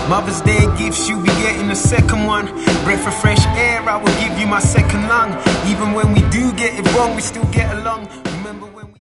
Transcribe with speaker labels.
Speaker 1: Mother's Day gifts, you be getting a second one. Breath of fresh air, I will give you my second lung. Even when we do get it wrong, we still get along. Remember when we